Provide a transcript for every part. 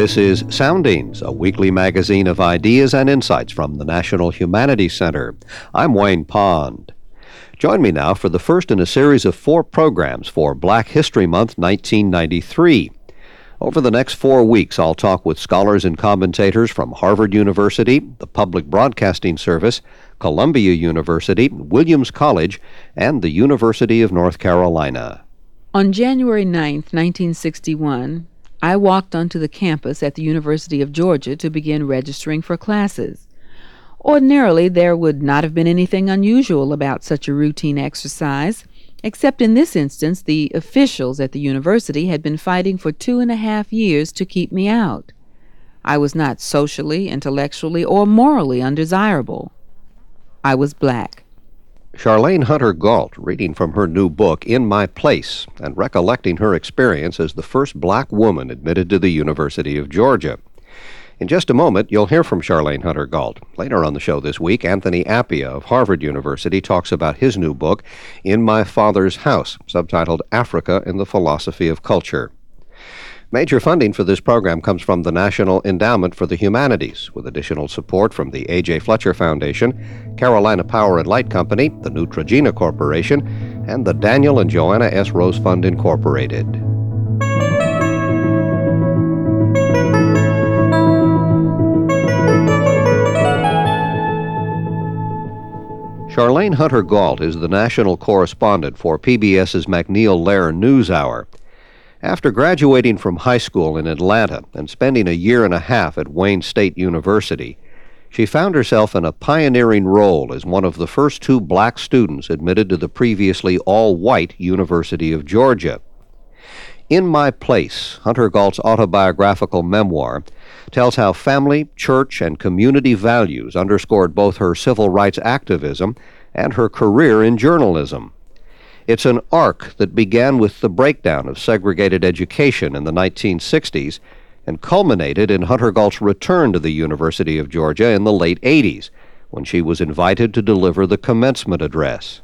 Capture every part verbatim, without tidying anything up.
This is Soundings, a weekly magazine of ideas and insights from the National Humanities Center. I'm Wayne Pond. Join me now for the first in a series of four programs for Black History Month nineteen ninety-three. Over the next four weeks, I'll talk with scholars and commentators from Harvard University, the Public Broadcasting Service, Columbia University, Williams College, and the University of North Carolina. On January ninth, nineteen sixty-one, I walked onto the campus at the University of Georgia to begin registering for classes. Ordinarily, there would not have been anything unusual about such a routine exercise, except in this instance, the officials at the university had been fighting for two and a half years to keep me out. I was not socially, intellectually, or morally undesirable. I was black. Charlayne Hunter Gault, reading from her new book, In My Place, and recollecting her experience as the first black woman admitted to the University of Georgia. In just a moment, you'll hear from Charlayne Hunter Gault. Later on the show this week, Anthony Appia of Harvard University talks about his new book, In My Father's House, subtitled Africa and the Philosophy of Culture. Major funding for this program comes from the National Endowment for the Humanities, with additional support from the A J Fletcher Foundation, Carolina Power and Light Company, the Neutrogena Corporation, and the Daniel and Joanna S. Rose Fund, Incorporated. Charlayne Hunter Gault is the national correspondent for PBS's MacNeil Lehrer NewsHour. After graduating from high school in Atlanta and spending a year and a half at Wayne State University, she found herself in a pioneering role as one of the first two black students admitted to the previously all-white University of Georgia. In My Place, Hunter Gault's autobiographical memoir, tells how family, church, and community values underscored both her civil rights activism and her career in journalism. It's an arc that began with the breakdown of segregated education in the nineteen sixties and culminated in Hunter Gault's return to the University of Georgia in the late eighties, when she was invited to deliver the commencement address.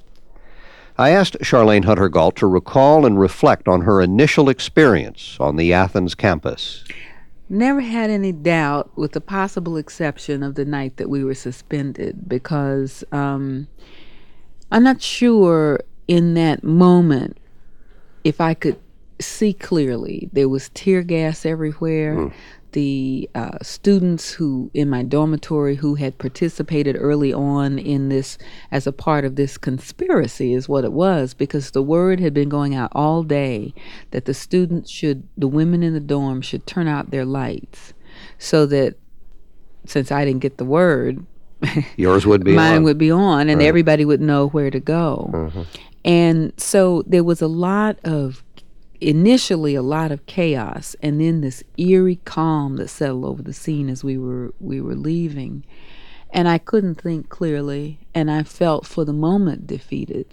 I asked Charlayne Hunter Gault to recall and reflect on her initial experience on the Athens campus. Never had any doubt, with the possible exception of the night that we were suspended, because um, I'm not sure in that moment if I could see clearly. There was tear gas everywhere. Mm. The uh, students who in my dormitory who had participated early on in this as a part of this conspiracy is what it was, because the word had been going out all day that the students should, the women in the dorm should turn out their lights so that, since I didn't get the word, yours would be mine on. would be on, and right. Everybody would know where to go. Mm-hmm. And so there was a lot of initially a lot of chaos, and then this eerie calm that settled over the scene as we were we were leaving. And I couldn't think clearly, and I felt for the moment defeated.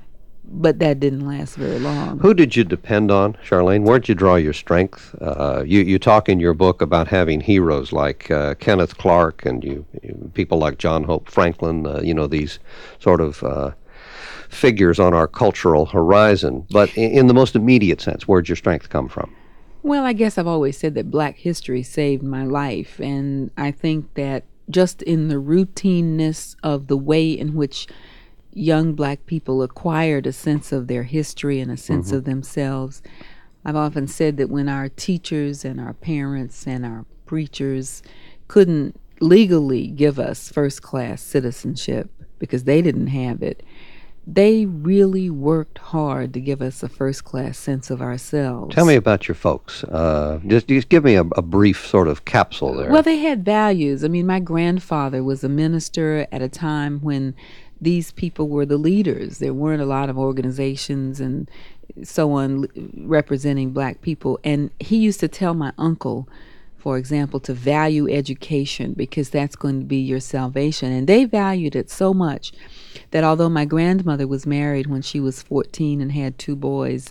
But that didn't last very long. Who did you depend on, Charlayne? Where'd you draw your strength? Uh, you, you talk in your book about having heroes like uh, Kenneth Clark and you, you people like John Hope Franklin, uh, you know, these sort of uh, figures on our cultural horizon. But in, in the most immediate sense, where'd your strength come from? Well, I guess I've always said that Black history saved my life. And I think that just in the routineness of the way in which young Black people acquired a sense of their history and a sense mm-hmm. of themselves, I've often said that when our teachers and our parents and our preachers couldn't legally give us first-class citizenship because they didn't have it, they really worked hard to give us a first-class sense of ourselves. Tell me about your folks. Uh, just, just give me a, a brief sort of capsule there. Well, they had values. I mean, my grandfather was a minister at a time when these people were the leaders. There weren't a lot of organizations and so on representing Black people. And he used to tell my uncle, for example, to value education because that's going to be your salvation. And they valued it so much that although my grandmother was married when she was fourteen and had two boys,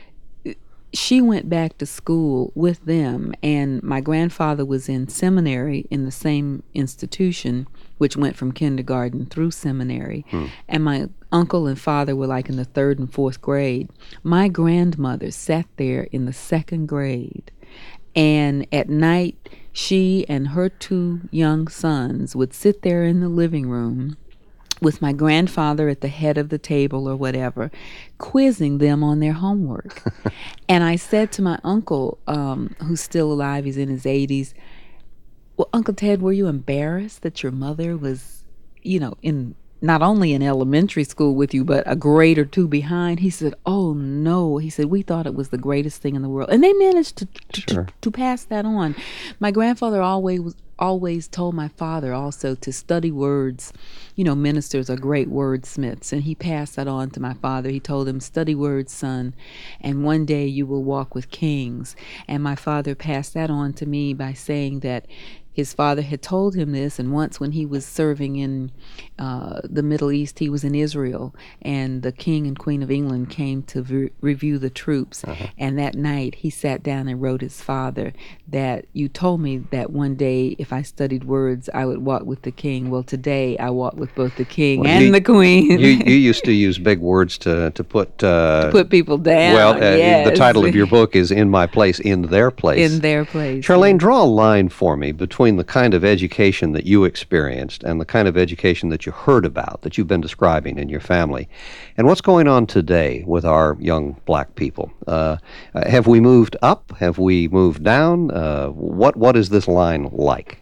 she went back to school with them. And my grandfather was in seminary in the same institution, which went from kindergarten through seminary. Hmm. And my uncle and father were like in the third and fourth grade. My grandmother sat there in the second grade And at night, she and her two young sons would sit there in the living room with my grandfather at the head of the table or whatever, quizzing them on their homework. And I said to my uncle, um, who's still alive, he's in his eighties, well, Uncle Ted, were you embarrassed that your mother was, you know, in not only in elementary school with you, but a grade or two behind? He said, oh, no. He said, we thought it was the greatest thing in the world. And they managed to to, Sure. to, to pass that on. My grandfather always always told my father also to study words. You know, ministers are great wordsmiths, and he passed that on to my father. He told him, study words, son, and one day you will walk with kings. And my father passed that on to me by saying that his father had told him this, and once when he was serving in uh, the Middle East, he was in Israel, and the King and Queen of England came to re- review the troops. Uh-huh. And that night, he sat down and wrote his father that you told me that one day if I studied words, I would walk with the king. Well, today I walk with both the king well, and you, the queen. you, you used to use big words to, to put... Uh, to put people down, Well, uh, yes. The title of your book is In My Place, In Their Place. In Their Place. Charlene, yeah. draw a line for me between the kind of education that you experienced and the kind of education that you heard about, that you've been describing in your family, and what's going on today with our young black people. Uh, have we moved up? Have we moved down? Uh, what What is this line like?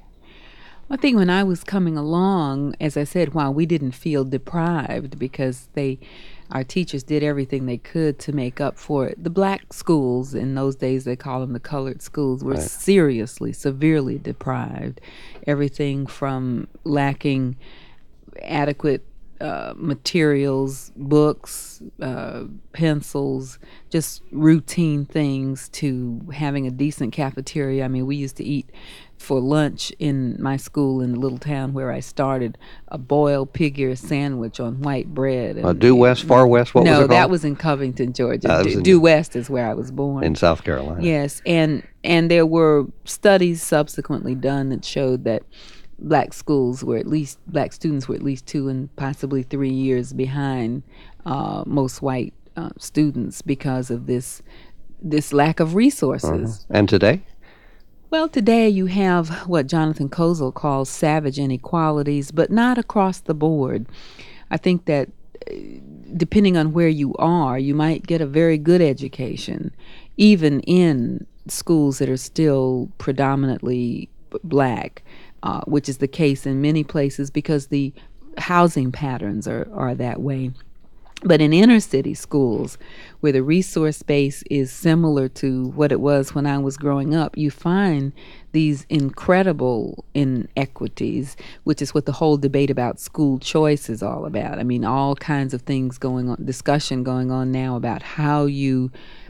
I think when I was coming along, as I said, while we didn't feel deprived because they, our teachers did everything they could to make up for it. The black schools, in those days they call them the colored schools, were Right. seriously, severely deprived. Everything from lacking adequate uh, materials, books, uh, pencils, just routine things, to having a decent cafeteria. I mean, we used to eat for lunch in my school in the little town where I started a boiled pig ear sandwich on white bread. And, Uh, due west, far west, what no, was it called? that was in Covington, Georgia. Uh, that was due, in- due west is where I was born. In South Carolina. Yes, and and there were studies subsequently done that showed that black schools were at least, black students were at least two and possibly three years behind uh, most white uh, students because of this this lack of resources. Uh-huh. And today? Well, today you have what Jonathan Kozol calls savage inequalities, but not across the board. I think that uh, depending on where you are, you might get a very good education, even in schools that are still predominantly b- black, uh, which is the case in many places because the housing patterns are, are that way. But in inner city schools, where the resource base is similar to what it was when I was growing up, you find these incredible inequities, which is what the whole debate about school choice is all about. I mean, all kinds of things going on, discussion going on now about how you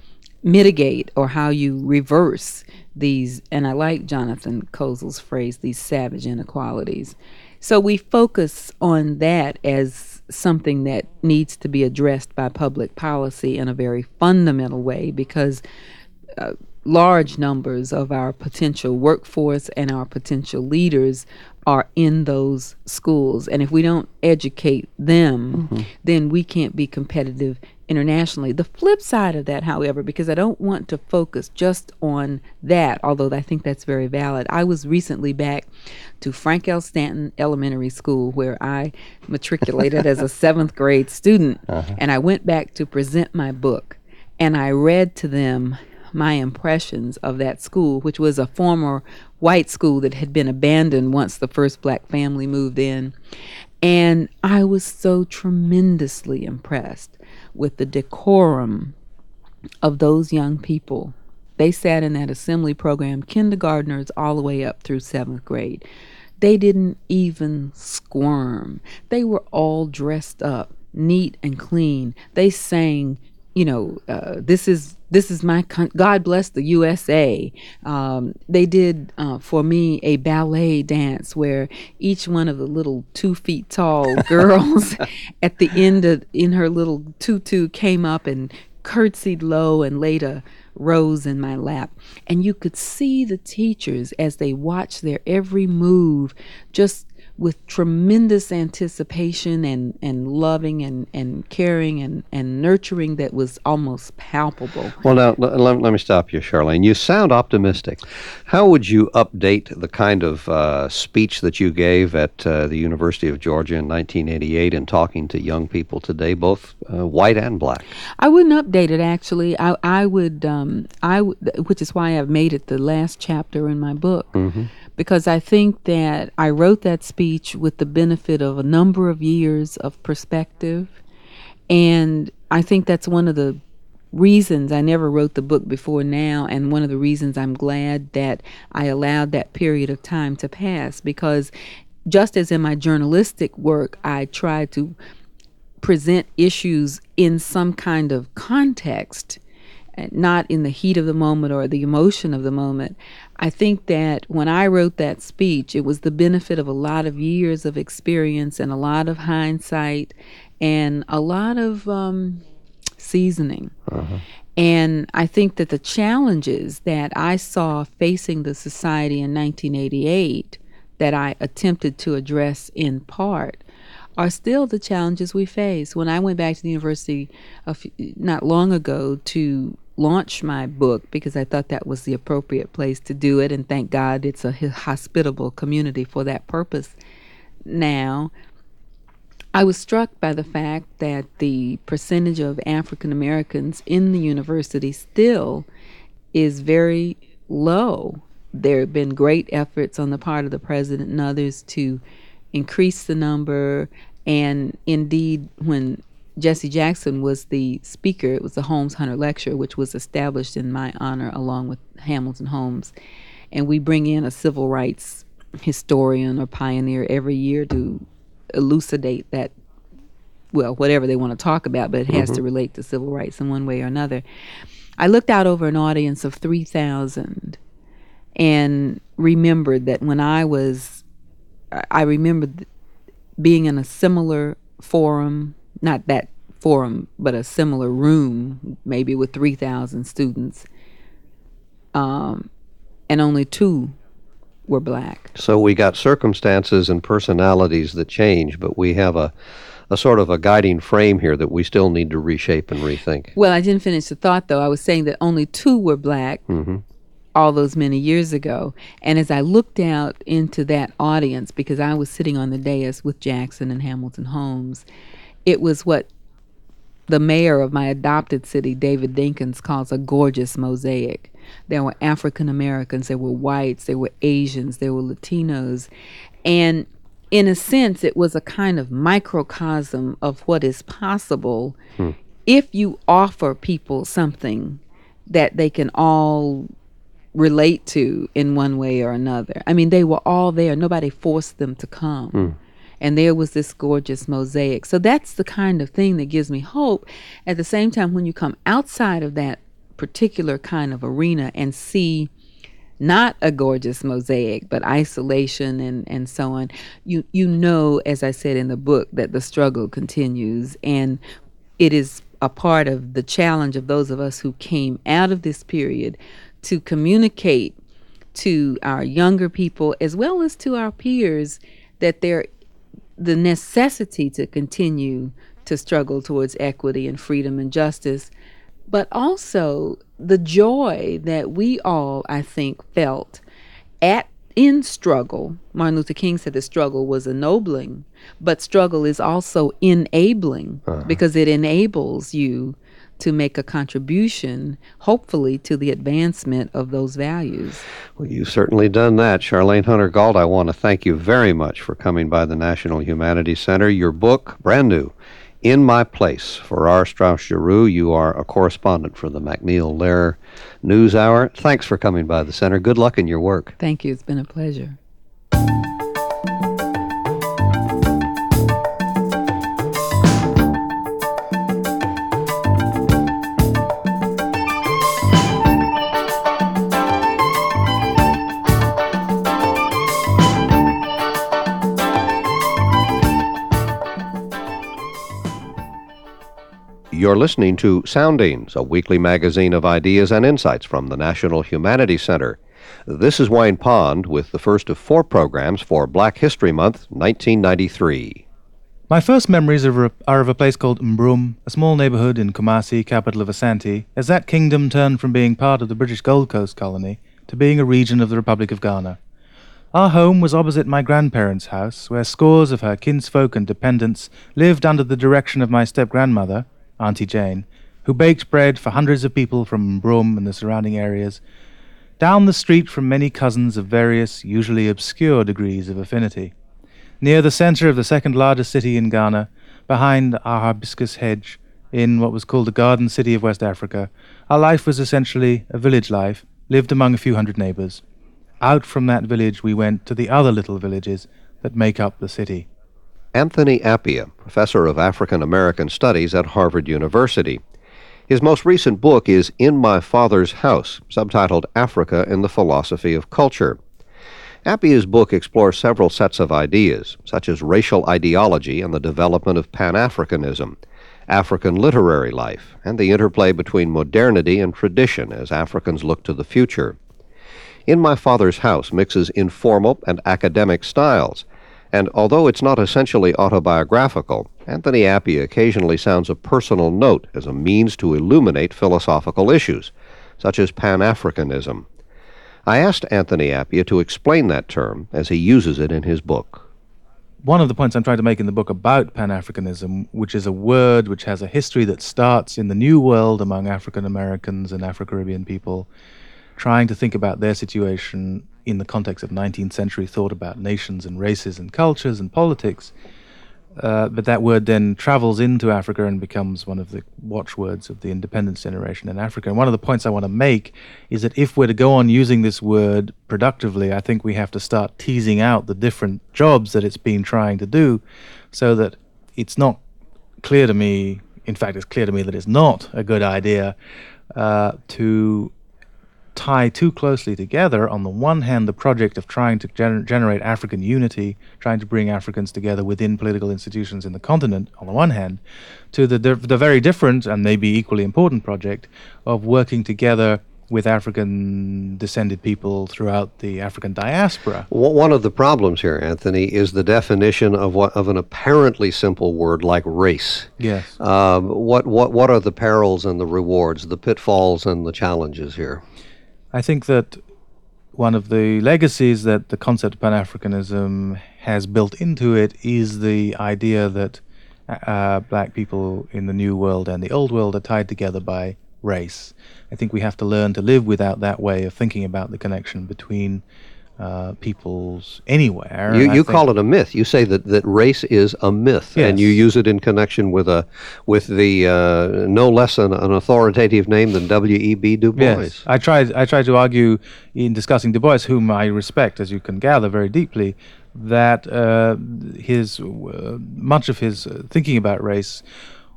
mitigate or how you reverse these, and I like Jonathan Kozol's phrase, these savage inequalities. So we focus on that as something that needs to be addressed by public policy in a very fundamental way, because uh, large numbers of our potential workforce and our potential leaders are in those schools. And if we don't educate them, mm-hmm. then we can't be competitive internationally. The flip side of that, however, because I don't want to focus just on that, although I think that's very valid. I was recently back to Frank L. Stanton Elementary School, where I matriculated as a seventh grade student, uh-huh. and I went back to present my book, and I read to them my impressions of that school, which was a former white school that had been abandoned once the first black family moved in. And I was so tremendously impressed with the decorum of those young people. They sat in that assembly program, kindergartners all the way up through seventh grade. They didn't even squirm. They were all dressed up, neat and clean. They sang, you know, uh, this is this is my con- God bless the U S A. Um, they did uh, for me a ballet dance where each one of the little two feet tall girls at the end of in her little tutu came up and curtsied low and laid a rose in my lap. And you could see the teachers as they watched their every move just with tremendous anticipation and, and loving and, and caring and, and nurturing that was almost palpable. Well, now, l- let, let me stop you, Charlene. You sound optimistic. How would you update the kind of uh, speech that you gave at uh, the University of Georgia in nineteen eighty-eight in talking to young people today, both uh, white and black? I wouldn't update it, actually. I, I would, um, I w- which is why I've made it the last chapter in my book. Mm-hmm. Because I think that I wrote that speech with the benefit of a number of years of perspective. And I think that's one of the reasons I never wrote the book before now, and one of the reasons I'm glad that I allowed that period of time to pass. Because just as in my journalistic work, I try to present issues in some kind of context, not in the heat of the moment or the emotion of the moment. I think that when I wrote that speech, it was the benefit of a lot of years of experience and a lot of hindsight and a lot of um, seasoning. Uh-huh. And I think that the challenges that I saw facing the society in nineteen eighty-eight that I attempted to address in part are still the challenges we face. When I went back to the university a few, not long ago to launch my book, because I thought that was the appropriate place to do it, and thank God it's a hospitable community for that purpose now, I was struck by the fact that the percentage of African Americans in the university still is very low. There have been great efforts on the part of the president and others to increase the number, and indeed when Jesse Jackson was the speaker, it was the Holmes Hunter Lecture, which was established in my honor along with Hamilton Holmes. And we bring in a civil rights historian or pioneer every year to elucidate that, well, whatever they want to talk about, but it has mm-hmm. to relate to civil rights in one way or another. I looked out over an audience of three thousand and remembered that when I was, I remembered being in a similar forum, not that forum, but a similar room, maybe with three thousand students, um, and only two were black. So we got circumstances and personalities that change, but we have a, a sort of a guiding frame here that we still need to reshape and rethink. Well, I didn't finish the thought, though. I was saying that only two were black mm-hmm. all those many years ago. And as I looked out into that audience, because I was sitting on the dais with Jackson and Hamilton Holmes, it was what the mayor of my adopted city, David Dinkins, calls a gorgeous mosaic. There were African Americans, there were whites, there were Asians, there were Latinos. And in a sense, it was a kind of microcosm of what is possible hmm. if you offer people something that they can all relate to in one way or another. I mean, they were all there. Nobody forced them to come. Hmm. And there was this gorgeous mosaic. So that's the kind of thing that gives me hope. At the same time, when you come outside of that particular kind of arena and see not a gorgeous mosaic, but isolation and, and so on, you, you know, as I said in the book, that the struggle continues. And it is a part of the challenge of those of us who came out of this period to communicate to our younger people as well as to our peers that there the necessity to continue to struggle towards equity and freedom and justice, but also the joy that we all, I think, felt at in struggle. Martin Luther King said the struggle was ennobling, but struggle is also enabling uh-huh. because it enables you to make a contribution, hopefully, to the advancement of those values. Well, you've certainly done that. Charlene Hunter-Gault, I want to thank you very much for coming by the National Humanities Center. Your book, brand new, In My Place, for R. Strauss Giroux. You are a correspondent for the MacNeil Lehrer News Hour. Thanks for coming by the center. Good luck in your work. Thank you. It's been a pleasure. You're listening to Soundings, a weekly magazine of ideas and insights from the National Humanities Center. This is Wayne Pond with the first of four programs for Black History Month, nineteen ninety-three. My first memories are of a place called Mbrum, a small neighbourhood in Kumasi, capital of Asante, as that kingdom turned from being part of the British Gold Coast colony to being a region of the Republic of Ghana. Our home was opposite my grandparents' house, where scores of her kinsfolk and dependents lived under the direction of my step-grandmother, Auntie Jane, who baked bread for hundreds of people from Mbrum and the surrounding areas, down the street from many cousins of various, usually obscure degrees of affinity. Near the centre of the second largest city in Ghana, behind our hibiscus hedge, in what was called the Garden City of West Africa, our life was essentially a village life, lived among a few hundred neighbours. Out from that village we went to the other little villages that make up the city. Anthony Appiah, professor of African American Studies at Harvard University. His most recent book is In My Father's House, subtitled Africa and the Philosophy of Culture. Appiah's book explores several sets of ideas, such as racial ideology and the development of Pan-Africanism, African literary life, and the interplay between modernity and tradition as Africans look to the future. In My Father's House mixes informal and academic styles, and although it's not essentially autobiographical, Anthony Appiah occasionally sounds a personal note as a means to illuminate philosophical issues, such as Pan-Africanism. I asked Anthony Appiah to explain that term as he uses it in his book. One of the points I'm trying to make in the book about Pan-Africanism, which is a word which has a history that starts in the New World among African Americans and Afro-Caribbean people, trying to think about their situation in the context of nineteenth century thought about nations and races and cultures and politics. Uh, but that word then travels into Africa and becomes one of the watchwords of the independence generation in Africa. And one of the points I want to make is that if we're to go on using this word productively, I think we have to start teasing out the different jobs that it's been trying to do, so that it's not clear to me, in fact it's clear to me that it's not a good idea uh, to tie too closely together, on the one hand, the project of trying to gener- generate African unity, trying to bring Africans together within political institutions in the continent, on the one hand, to the, the, the very different and maybe equally important project of working together with African descended people throughout the African diaspora. One of the problems here, Anthony, is the definition of what of an apparently simple word like race. Yes. Um, what what what are the perils and the rewards, the pitfalls and the challenges here? I think that one of the legacies that the concept of Pan-Africanism has built into it is the idea that uh, black people in the New World and the Old World are tied together by race. I think we have to learn to live without that way of thinking about the connection between uh, peoples anywhere. You, you think, call it a myth. You say that, that race is a myth, yes. And you use it in connection with a with the uh, no less an, an authoritative name than W E B Du Bois. Yes, I tried. I tried to argue in discussing Du Bois, whom I respect, as you can gather, very deeply, that uh, his uh, much of his uh, thinking about race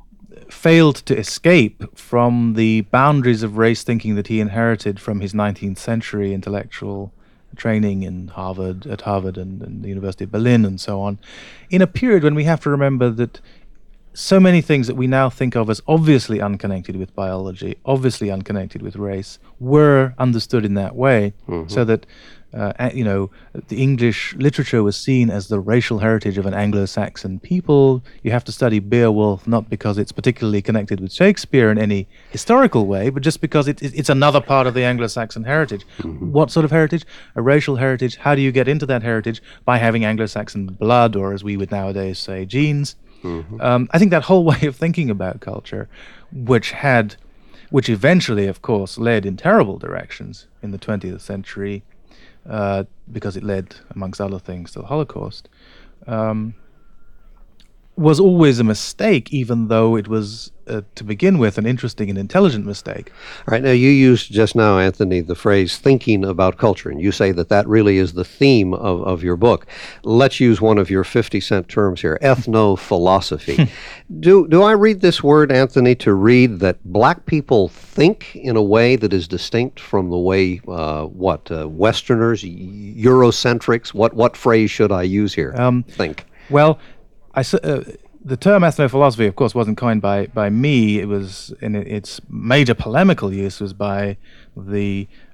failed to escape from the boundaries of race thinking that he inherited from his nineteenth century intellectual training in Harvard, at Harvard and, and the University of Berlin and so on, in a period when we have to remember that so many things that we now think of as obviously unconnected with biology, obviously unconnected with race, were understood in that way, mm-hmm. so that Uh, you know, the English literature was seen as the racial heritage of an Anglo-Saxon people. You have to study Beowulf not because it's particularly connected with Shakespeare in any historical way, but just because it, it, it's another part of the Anglo-Saxon heritage. Mm-hmm. What sort of heritage? A racial heritage. How do you get into that heritage? By having Anglo-Saxon blood, or as we would nowadays say, genes. Mm-hmm. Um, I think that whole way of thinking about culture, which had, which eventually, of course, led in terrible directions in the twentieth century, Uh, because it led, amongst other things, to the Holocaust, um, was always a mistake, even though it was, uh, to begin with, an interesting and intelligent mistake. All right, now you used just now, Anthony, the phrase thinking about culture, and you say that that really is the theme of, of your book. Let's use one of your fifty cent terms here, ethno-philosophy. do, do I read this word, Anthony, to read that black people think in a way that is distinct from the way, uh, what, uh, Westerners, Eurocentrics, what, what phrase should I use here? Um, think. Well, I, uh, the term ethnophilosophy, of course, wasn't coined by, by me. It was, in its major polemical use was by the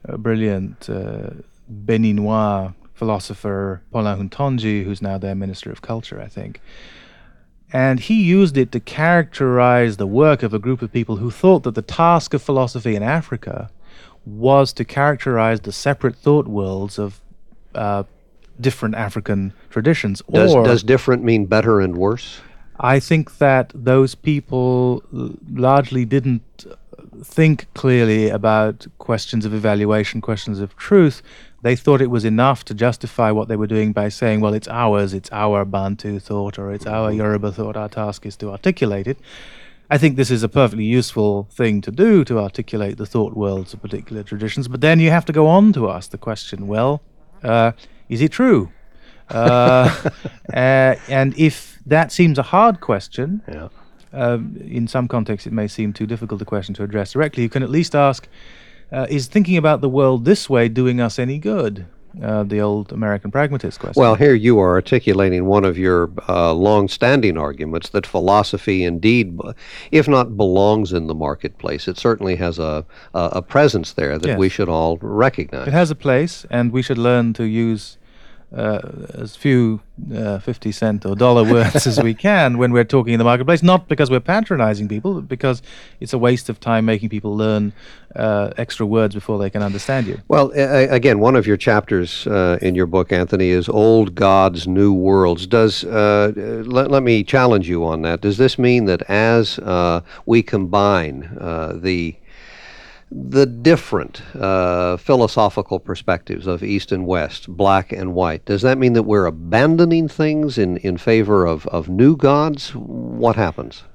a brilliant uh, Beninois philosopher, Paulin Huntonji, who's now their Minister of Culture, I think. And he used it to characterize the work of a group of people who thought that the task of philosophy in Africa was to characterize the separate thought worlds of uh, different African traditions. Does, or does different mean better and worse? I think that those people l- largely didn't think clearly about questions of evaluation, questions of truth. They thought it was enough to justify what they were doing by saying, well, it's ours, it's our Bantu thought, or it's our Yoruba thought, our task is to articulate it. I think this is a perfectly useful thing to do, to articulate the thought worlds of particular traditions, but then you have to go on to ask the question, well, uh, is it true? uh, uh, and if that seems a hard question, Yeah. um, in some contexts it may seem too difficult a question to address directly, you can at least ask, uh, is thinking about the world this way doing us any good? Uh, the old American pragmatist question. Well, here you are articulating one of your uh, long-standing arguments that philosophy indeed, b- if not belongs in the marketplace, it certainly has a, a, a presence there that Yes. we should all recognize. It has a place, and we should learn to use uh, as few uh, fifty cent or dollar words as we can when we're talking in the marketplace, not because we're patronizing people, but because it's a waste of time making people learn uh, extra words before they can understand you. Well, a- a- again, one of your chapters uh, in your book, Anthony, is Old Gods, New Worlds. Does uh, let, let me challenge you on that. Does this mean that as uh, we combine uh, the the different uh, philosophical perspectives of East and West, black and white, does that mean that we're abandoning things in, in favor of, of new gods? What happens?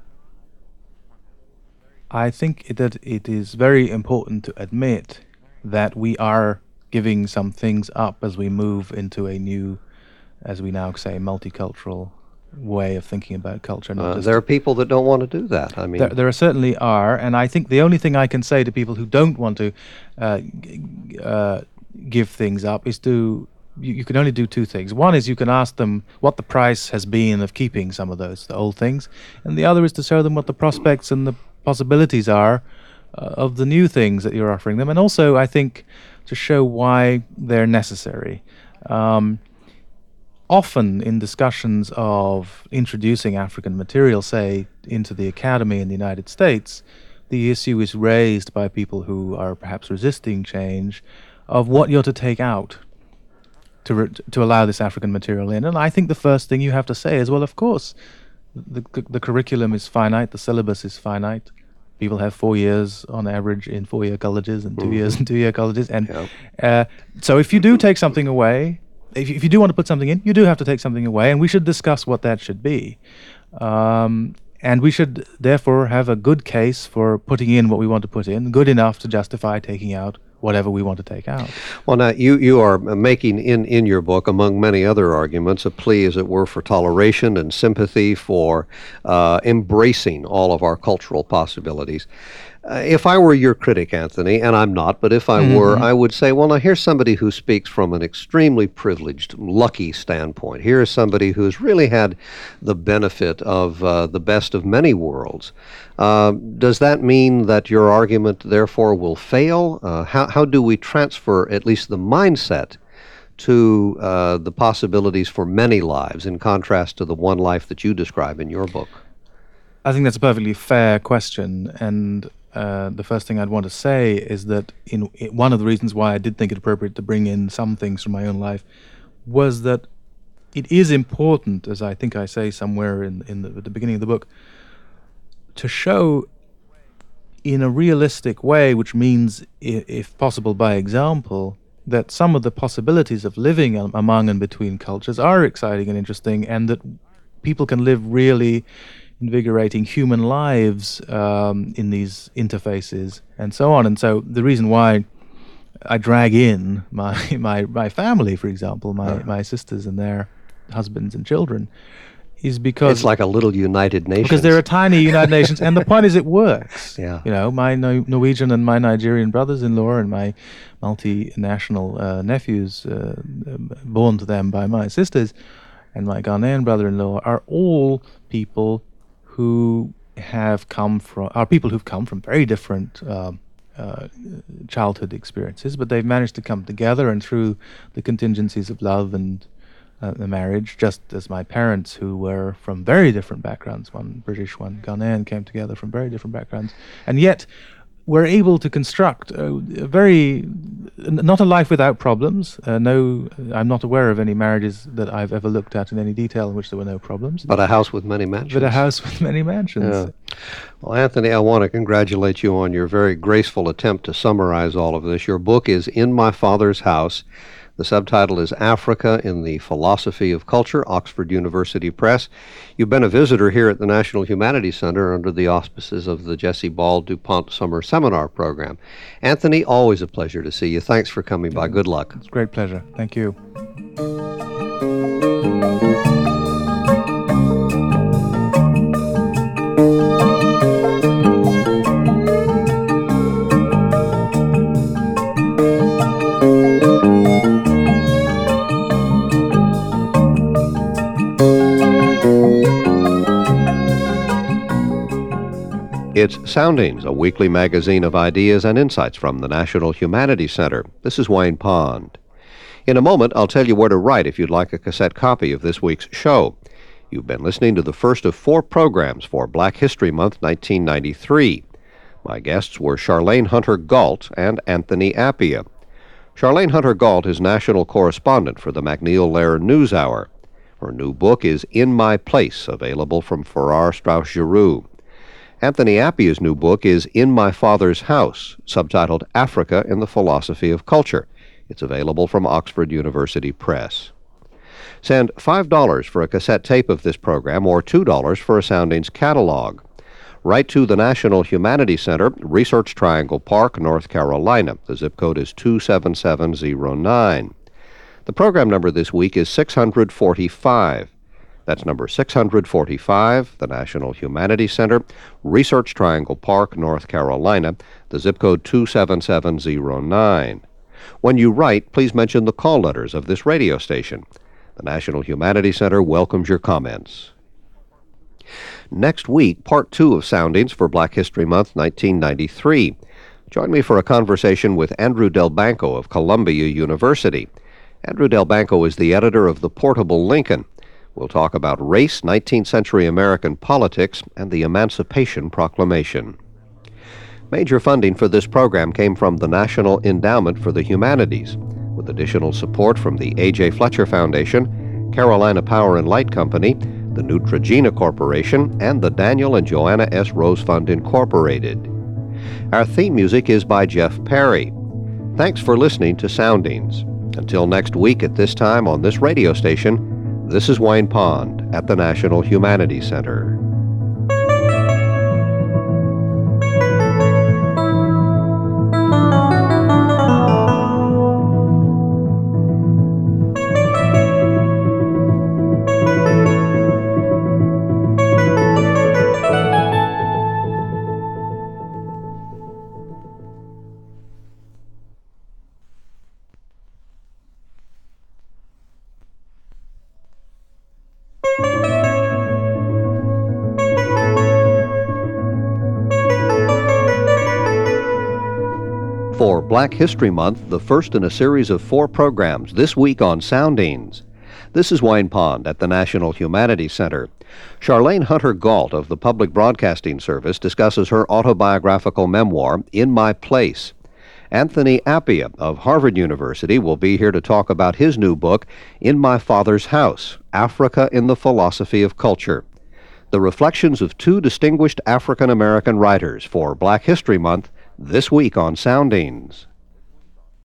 I think it- that it is very important to admit that we are giving some things up as we move into a new, as we now say, multicultural way of thinking about culture. Not Uh, just there are people that don't want to do that. I mean, There, there certainly are, and I think the only thing I can say to people who don't want to uh, g- g- uh, give things up is to you, you can only do two things. One is you can ask them what the price has been of keeping some of those the old things, and the other is to show them what the prospects and the possibilities are uh, of the new things that you're offering them, and also I think to show why they're necessary. Um, Often in discussions of introducing African material, say, into the academy in the United States, the issue is raised by people who are perhaps resisting change of what you're to take out to re- to allow this African material in. And I think the first thing you have to say is, well, of course, the, the, the curriculum is finite, the syllabus is finite. People have four years on average in four-year colleges and two Mhm. years in two-year colleges. And Yeah. uh, so if you do take something away, if you, if you do want to put something in, you do have to take something away, and we should discuss what that should be. Um, and we should therefore have a good case for putting in what we want to put in, good enough to justify taking out whatever we want to take out. Well, now you, you are making in, in your book, among many other arguments, a plea, as it were, for toleration and sympathy, for uh, embracing all of our cultural possibilities. Uh, if I were your critic, Anthony, and I'm not, but if I were, Mhm. I would say, well, now here's somebody who speaks from an extremely privileged, lucky standpoint. Here is somebody who's really had the benefit of uh, the best of many worlds. Uh, does that mean that your argument, therefore, will fail? Uh, how, how do we transfer at least the mindset to uh, the possibilities for many lives, in contrast to the one life that you describe in your book? I think that's a perfectly fair question, and uh, the first thing I'd want to say is that in, in one of the reasons why I did think it appropriate to bring in some things from my own life was that it is important, as I think I say somewhere in, in the, at the beginning of the book, to show in a realistic way, which means, i- if possible by example, that some of the possibilities of living am- among and between cultures are exciting and interesting, and that people can live really invigorating human lives um, in these interfaces and so on. And so the reason why I drag in my my, my family, for example, my, Uh-huh. my sisters and their husbands and children, is because It's like a little United Nations. because they're a tiny United Nations, and the point is it works. Yeah. You know, my no- Norwegian and my Nigerian brothers-in-law and my multinational uh, nephews uh, um, born to them by my sisters and my Ghanaian brother-in-law are all people who have come from, are people who've come from very different um, uh, childhood experiences, but they've managed to come together, and through the contingencies of love and uh, the marriage, just as my parents, who were from very different backgrounds, one British, one Ghanaian, came together from very different backgrounds, and yet were able to construct a, a very, not a life without problems. Uh, no, I'm not aware of any marriages that I've ever looked at in any detail in which there were no problems. But a house with many mansions. But a house with many mansions. Yeah. Well, Anthony, I want to congratulate you on your very graceful attempt to summarize all of this. Your book is In My Father's House. The subtitle is Africa in the Philosophy of Culture, Oxford University Press. You've been a visitor here at the National Humanities Center under the auspices of the Jesse Ball DuPont Summer Seminar Program. Anthony, always a pleasure to see you. Thanks for coming by. Good luck. It's a great pleasure. Thank you. It's Soundings, a weekly magazine of ideas and insights from the National Humanities Center. This is Wayne Pond. In a moment, I'll tell you where to write if you'd like a cassette copy of this week's show. You've been listening to the first of four programs for Black History Month nineteen ninety-three. My guests were Charlayne Hunter Gault and Anthony Appia. Charlayne Hunter Gault is national correspondent for the MacNeil Lehrer NewsHour. Her new book is In My Place, available from Farrar, Straus Giroux. Anthony Appia's new book is In My Father's House, subtitled Africa in the Philosophy of Culture. It's available from Oxford University Press. Send five dollars for a cassette tape of this program or two dollars for a Soundings catalog. Write to the National Humanities Center, Research Triangle Park, North Carolina. The zip code is two seven seven zero nine. The program number this week is six hundred forty-five. That's number six hundred forty-five, the National Humanities Center, Research Triangle Park, North Carolina, the zip code two seven seven zero nine. When you write, please mention the call letters of this radio station. The National Humanities Center welcomes your comments. Next week, part two of Soundings for Black History Month nineteen ninety-three. Join me for a conversation with Andrew Delbanco of Columbia University. Andrew Delbanco is the editor of The Portable Lincoln. We'll talk about race, nineteenth century American politics, and the Emancipation Proclamation. Major funding for this program came from the National Endowment for the Humanities, with additional support from the A J Fletcher Foundation, Carolina Power and Light Company, the Neutrogena Corporation, and the Daniel and Joanna S. Rose Fund, Incorporated. Our theme music is by Jeff Perry. Thanks for listening to Soundings. Until next week at this time on this radio station, this is Wayne Pond at the National Humanities Center. For Black History Month, the first in a series of four programs this week on Soundings. This is Wayne Pond at the National Humanities Center. Charlayne Hunter Gault of the Public Broadcasting Service discusses her autobiographical memoir, In My Place. Anthony Appia of Harvard University will be here to talk about his new book, In My Father's House, Africa in the Philosophy of Culture. The reflections of two distinguished African-American writers for Black History Month this week on Soundings.